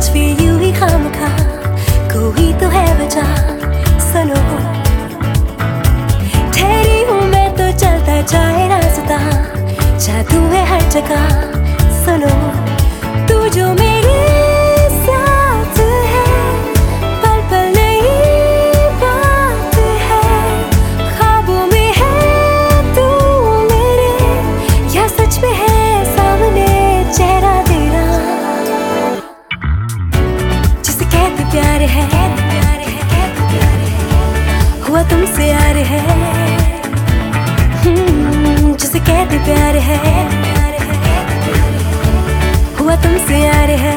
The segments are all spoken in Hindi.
आज भी यूं ही खामखा कोई तो है वजह सुनो ठहरी हूँ मैं तो चलता जाए रास्ता जादू है हर जगह सुनो तू जो मेरे साथ है पल पल नई बात है ख्वाबों में है तू मेरे या सच में है सामने चेहरा तेरा जिसे कहते प्यार है हुआ तुमसे यार है जिसे कहते प्यार है हुआ तुमसे यार है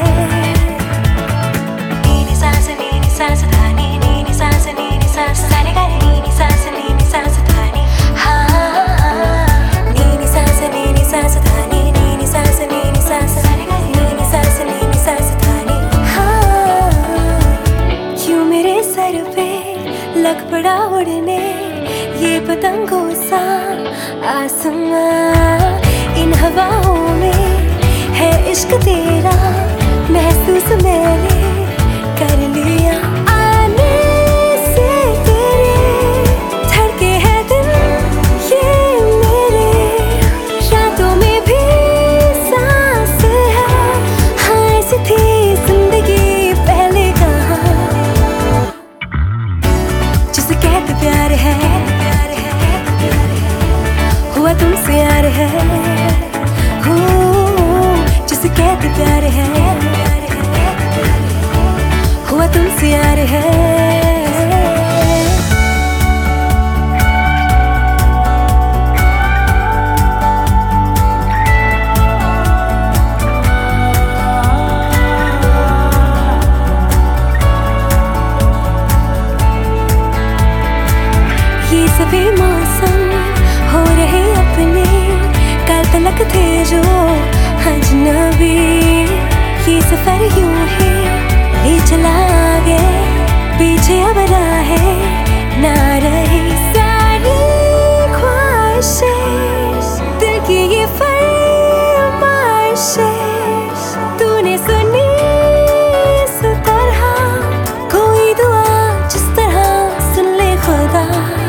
नीनी सांस धानी नीनी सांस सारे गाने नीनी सांस धानी हाँ नीनी सांस धानी नीनी सांस सारे गाने नीनी सांस धानी हाँ क्यों मेरे सर पे लग पड़ा उड़ने ये पतंगों सा आसमां इन हवाओं में है इश्क तेरा महसूस मैंने कर लिया आने से तेरे धड़के है दिल ये मेरे रातों में भी सांस है हाँ ऐसी थी जिंदगी पहले कहाँ जिसे कहते प्यार है हुआ तुमसे यार है जिसे कहते प्यार है हुआ तुमसे यार है ये सभी मौसम हो रहे अपने कल तलक थे जो अजनबी ये सफर यूं ही ले चला आगे पीछे अब राहें ना रही सारी ख्वाहिशें दिल की ये फरमाइशें तूने सुनी इस तरह कोई दुआ जिस तरह सुन ले खुदा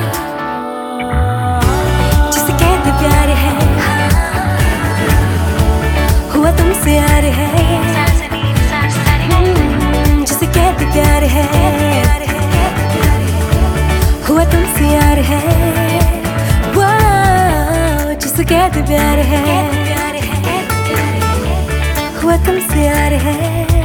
जिसे कहते प्यार है हुआ तुमसे यार है जिसे कहते प्यार है हुआ तुमसे यार है वाह जिसे कहते प्यार है हुआ तुमसे यार है।